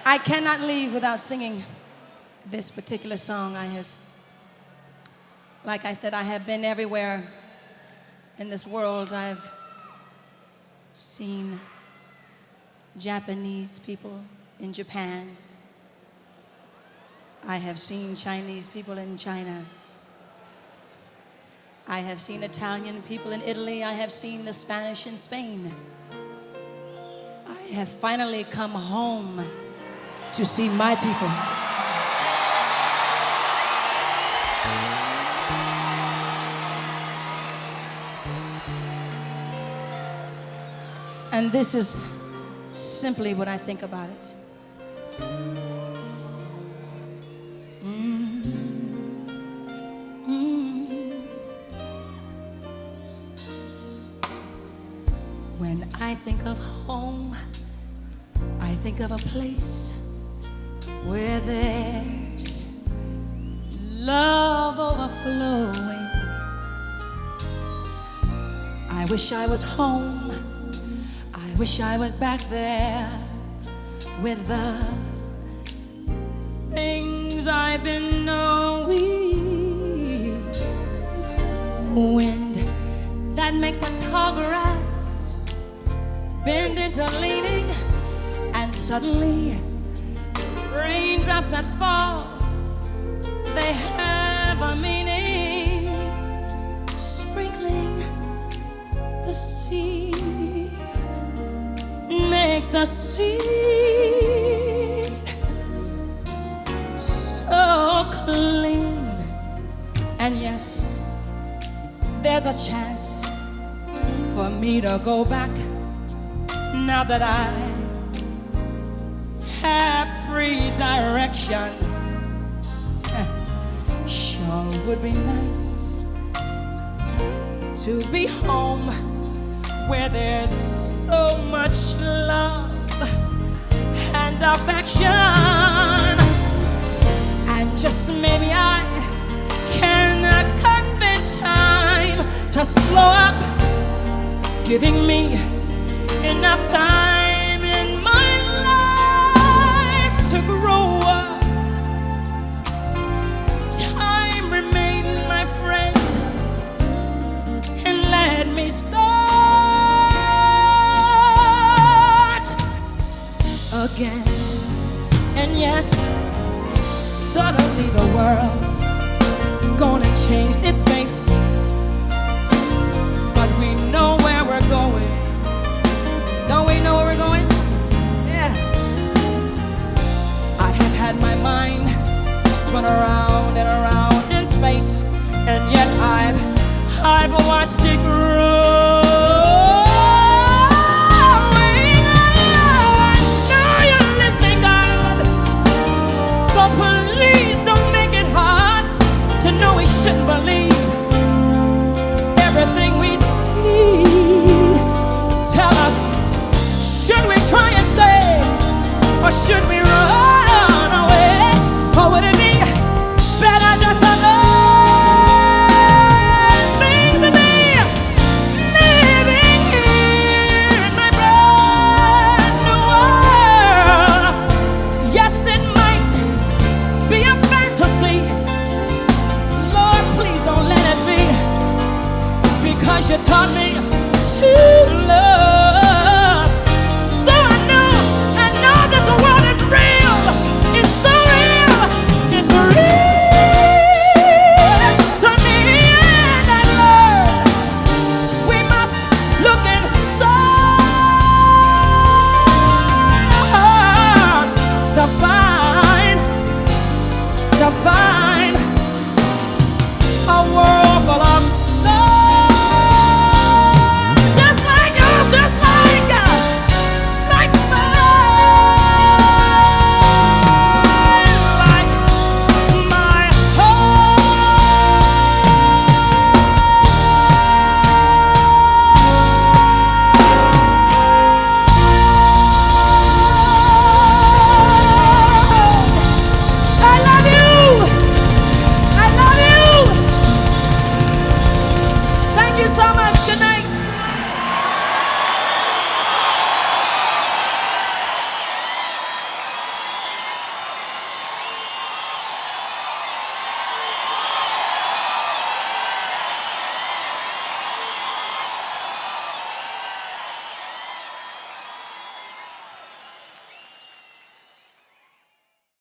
I cannot leave without singing this particular song. Like I said, I have been everywhere in this world. I've seen Japanese people in Japan. I have seen Chinese people in China. I have seen Italian people in Italy. I have seen the Spanish in Spain. I have finally come home to see my people. And this is simply what I think about it. When I think of home, I think of a place where there's love overflowing. I wish I was home. I wish I was back there with the things I've been knowing. Wind that makes the tall grass bend into leaning, and suddenly raindrops that fall, they have a meaning, sprinkling the seed makes the seed so clean. And yes, there's a chance for me to go back now that I have free direction. Sure would be nice to be home where there's so much love and affection. And just maybe I can convince time to slow up, giving me enough time in my life to grow up. Time remain my friend and let me start again. And yes, suddenly the world's gonna change its face, but we know where we're going. Don't we know where we're going? Yeah. I have had my mind spun around and around in space, and yet I've watched it grow.